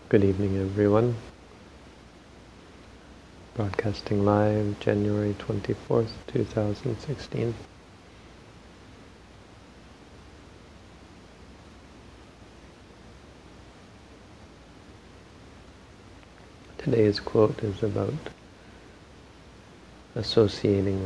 Good evening, everyone. Broadcasting live January 24th, 2016. Today's quote is about associating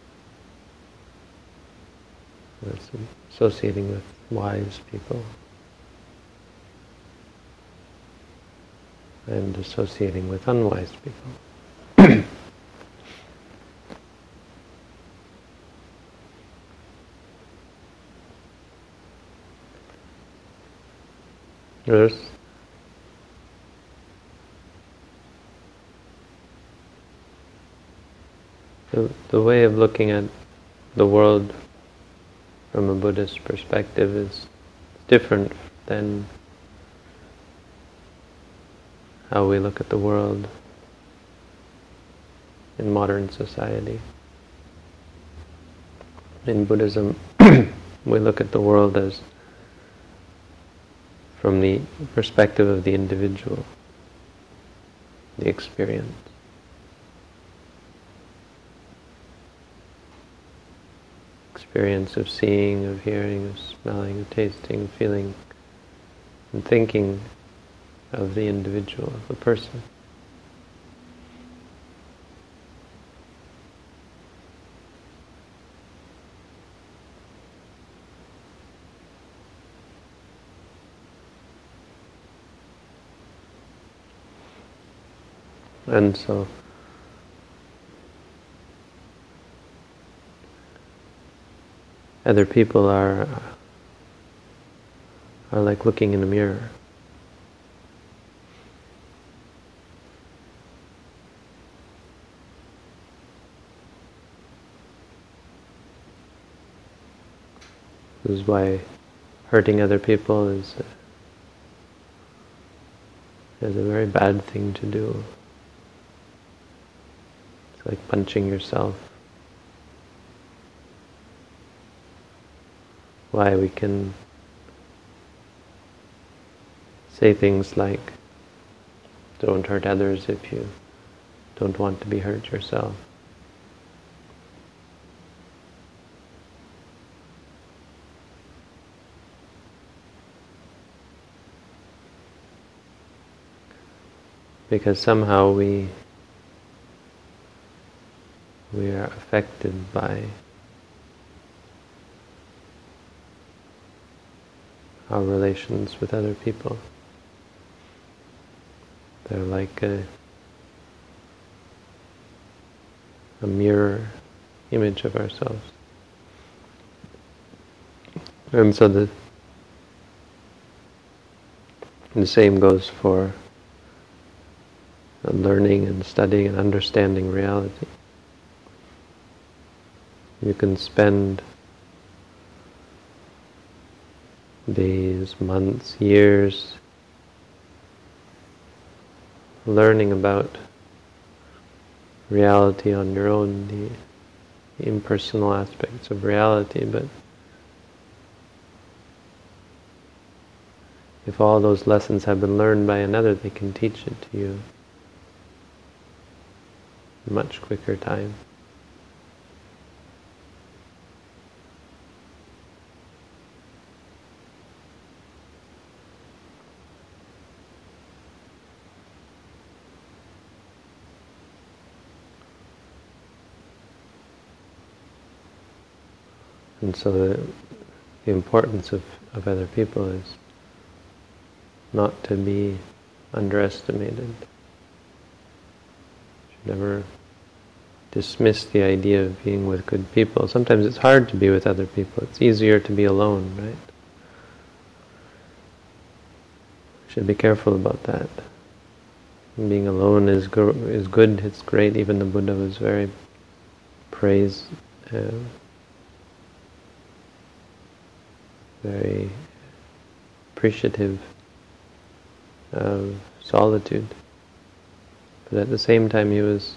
with wise people and associating with unwise people. There's the way of looking at the world from a Buddhist perspective is different than how we look at the world in modern society. In Buddhism, we look at the world as from the perspective of the individual, the experience. Experience of seeing, of hearing, of smelling, of tasting, feeling, and thinking of the individual, of the person. And so other people are like looking in a mirror. This is why hurting other people is a very bad thing to do. It's like punching yourself. Why we can say things like, don't hurt others if you don't want to be hurt yourself. Because somehow we are affected by our relations with other people. They're like a mirror image of ourselves. And so the same goes for learning and studying and understanding reality. You can spend days, months, years learning about reality on your own, the impersonal aspects of reality, but if all those lessons have been learned by another, they can teach it to you in much quicker time. And so the importance of other people is not to be underestimated. You should never dismiss the idea of being with good people. Sometimes it's hard to be with other people. It's easier to be alone, right? You should be careful about that. Being alone is good, it's great. Even the Buddha was very very appreciative of solitude. But at the same time he was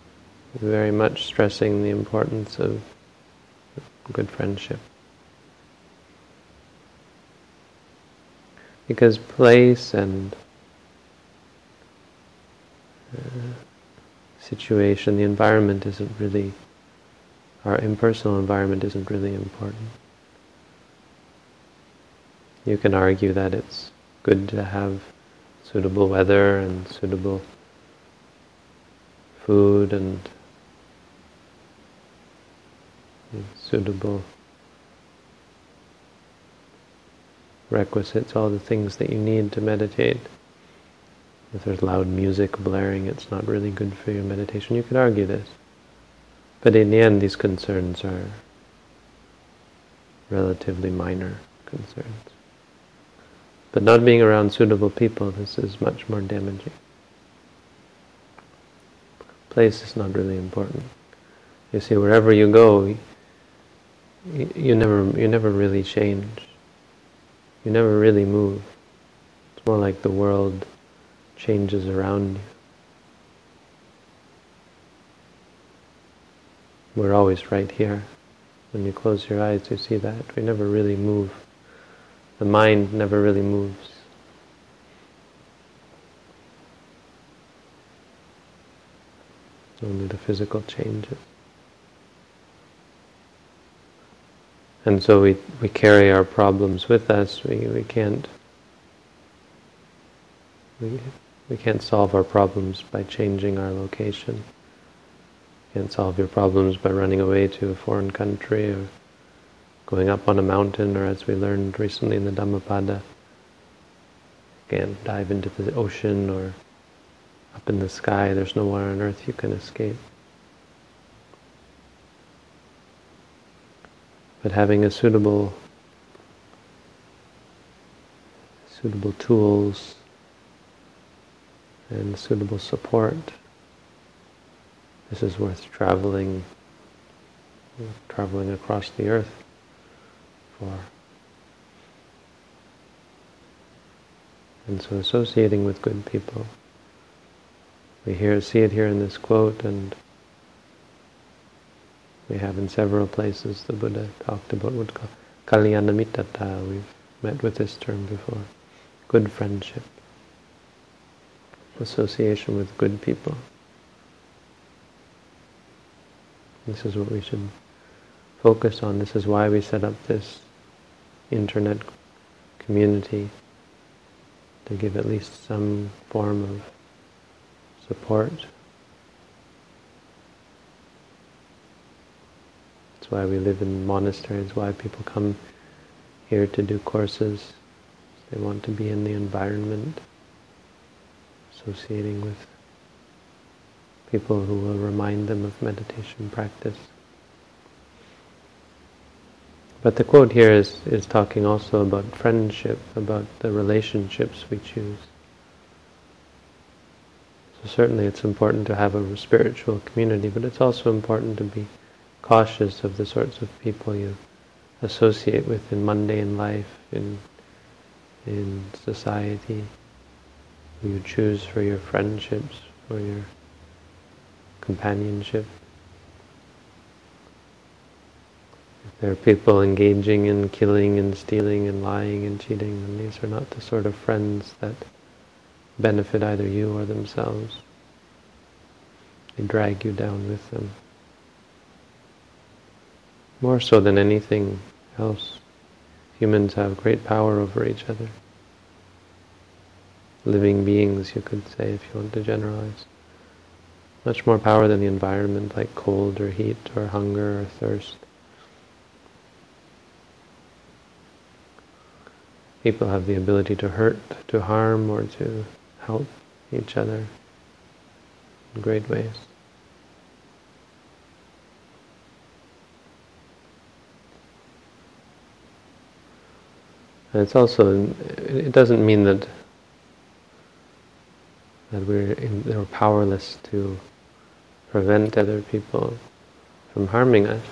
very much stressing the importance of good friendship. Because place and situation, the environment isn't really, our impersonal environment isn't really important. You can argue that it's good to have suitable weather and suitable food and suitable requisites, all the things that you need to meditate. If there's loud music blaring, it's not really good for your meditation. You could argue this. But in the end, these concerns are relatively minor concerns. But not being around suitable people, this is much more damaging. Place is not really important. You see, wherever you go, you never really change. You never really move. It's more like the world changes around you. We're always right here. When you close your eyes, you see that. We never really move. The mind never really moves. Only the physical changes. And so we carry our problems with us. We can't solve our problems by changing our location. You can't solve your problems by running away to a foreign country or going up on a mountain, or as we learned recently in the Dhammapada, you can't dive into the ocean or up in the sky. There's nowhere on earth you can escape. But having a suitable tools and suitable support, this is worth traveling across the earth for. And so associating with good people. We see it here in this quote, and we have in several places the Buddha talked about what called Kalyana Mittata. We've met with this term before. Good friendship. Association with good people. This is what we should focus on. This is why we set up this internet community, to give at least some form of support. That's why we live in monasteries, why people come here to do courses. They want to be in the environment, associating with people who will remind them of meditation practice. But the quote here is talking also about friendship, about the relationships we choose. So certainly it's important to have a spiritual community, but it's also important to be cautious of the sorts of people you associate with in mundane life, in society, who you choose for your friendships, for your companionship. If there are people engaging in killing and stealing and lying and cheating, then these are not the sort of friends that benefit either you or themselves. They drag you down with them. More so than anything else, humans have great power over each other. Living beings, you could say, if you want to generalize. Much more power than the environment, like cold or heat or hunger or thirst. People have the ability to hurt, to harm, or to help each other in great ways. And it's also, it doesnn't mean that we're powerless to prevent other people from harming us.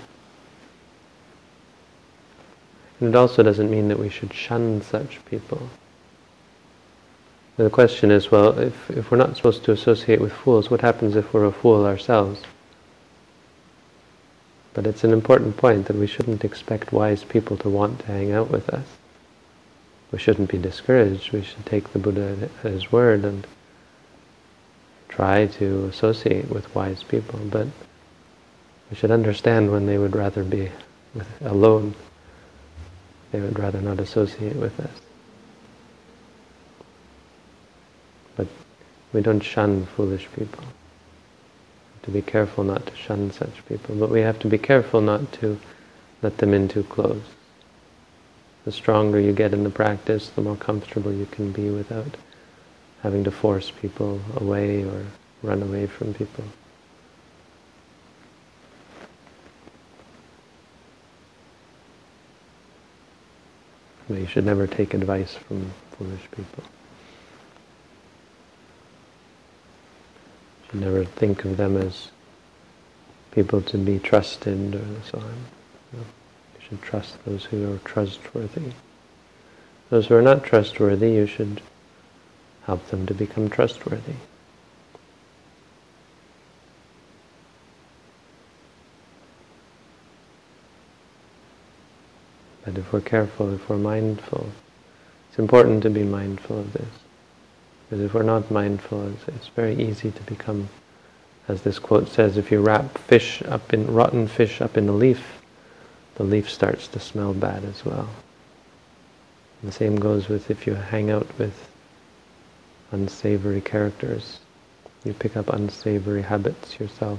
And it also doesn't mean that we should shun such people. The question is, well, if we're not supposed to associate with fools, what happens if we're a fool ourselves? But it's an important point that we shouldn't expect wise people to want to hang out with us. we shouldn't be discouraged. We should take the Buddha at his word and try to associate with wise people, but we should understand when they would rather be alone. They would rather not associate with us. But we don't shun foolish people. We have to be careful not to shun such people, but we have to be careful not to let them in too close. The stronger you get in the practice, the more comfortable you can be without having to force people away or run away from people. But you should never take advice from foolish people. You should never think of them as people to be trusted or so on. No. You should trust those who are trustworthy. Those who are not trustworthy, you should help them to become trustworthy. But if we're careful, if we're mindful, it's important to be mindful of this. Because if we're not mindful, it's very easy to become, as this quote says, if you wrap rotten fish up in a leaf, the leaf starts to smell bad as well. And the same goes with if you hang out with unsavory characters. You pick up unsavory habits yourself.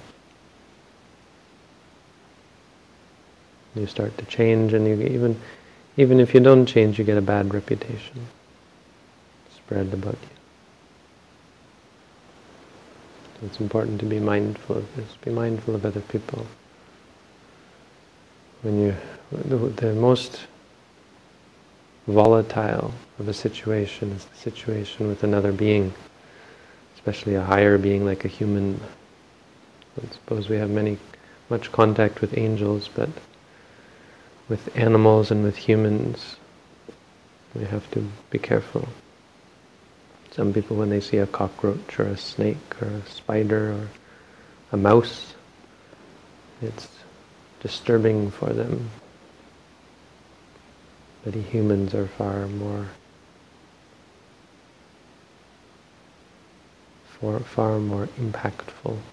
You start to change, and you even if you don't change, you get a bad reputation spread about you. So it's important to be mindful of this. Be mindful of other people. The most volatile of a situation is the situation with another being, especially a higher being like a human. I suppose we have much contact with angels, but with animals and with humans, we have to be careful. Some people, when they see a cockroach or a snake or a spider or a mouse, it's disturbing for them. But humans are far more impactful.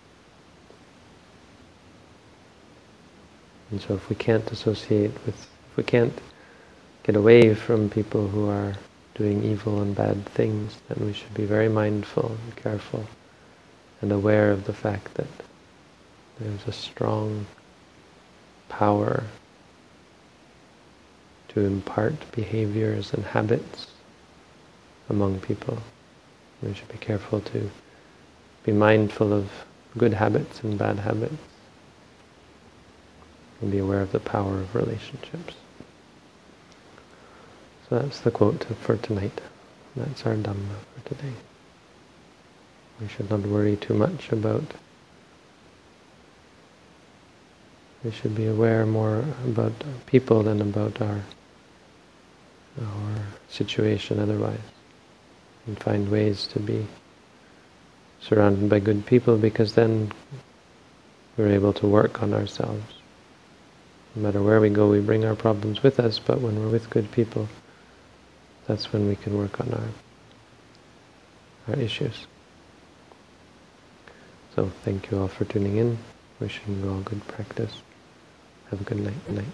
And so if we can't if we can't get away from people who are doing evil and bad things, then we should be very mindful and careful and aware of the fact that there's a strong power to impart behaviors and habits among people. We should be careful to be mindful of good habits and bad habits, and be aware of the power of relationships. So that's the quote for tonight. That's our Dhamma for today. We should not worry too much about. We should be aware more about people than about our situation otherwise, and find ways to be surrounded by good people, because then we're able to work on ourselves. No matter where we go, we bring our problems with us, but when we're with good people, that's when we can work on our issues. So thank you all for tuning in. Wishing you all good practice. Have a good night.